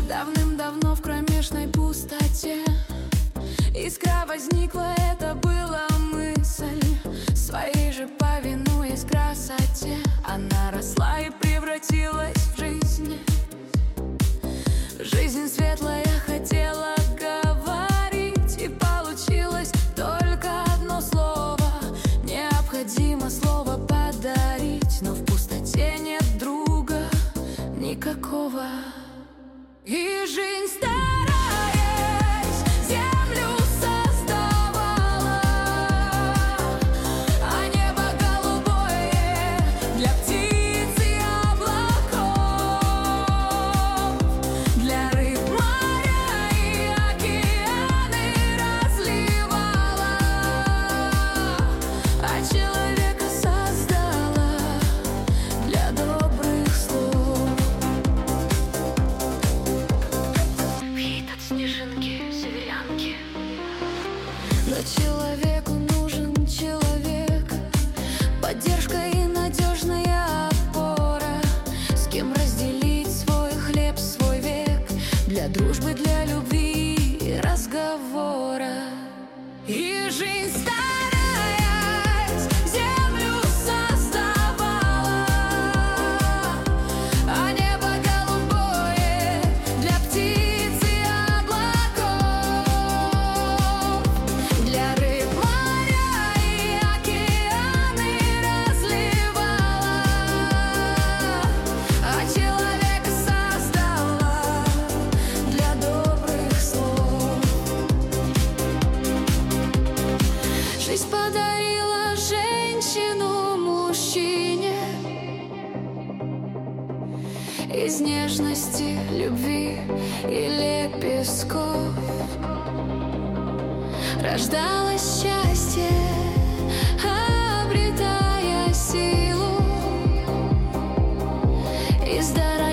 Давным-давно в кромешной пустоте искра возникла, это была мысль. Своей же повинуясь красоте, она росла и превратилась в жизнь. Жизнь светлая хотела говорить, и получилось только одно слово. Необходимо слово подарить, но в пустоте нет друга никакого. И жизнь, стараясь, землю создавала, а небо голубое для птиц и облаков, для рыб моря и океаны разливала, а человека создала для добрых слов. Снежинки, северянки. Но человеку нужен человек, поддержка и надежная опора, с кем разделить свой хлеб, свой век, для дружбы, для любви и разговора. И жизнь, стараясь, землю создавала, а небо голубое для птиц и облаков, для рыб моря и океаны разливала, а человека создала для добрых слов. Жизнь подарила женщину мужчине, из нежности, любви и лепестков рождалось счастье, обретая силу и здоровье.